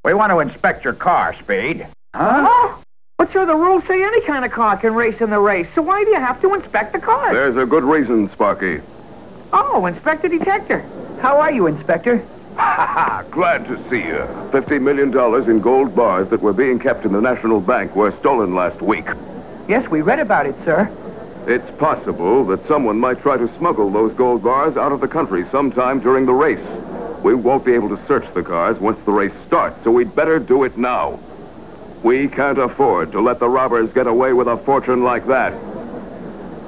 We want to inspect your car, Speed. Huh? But, sir, the rules say any kind of car can race in the race, so why do you have to inspect the car? There's a good reason, Sparky. Oh, Inspector Detector. How are you, Inspector? Glad to see you. $50 million in gold bars that were being kept in the National Bank were stolen last week. Yes, we read about it, sir. It's possible that someone might try to smuggle those gold bars out of the country sometime during the race. We won't be able to search the cars once the race starts, so we'd better do it now. We can't afford to let the robbers get away with a fortune like that.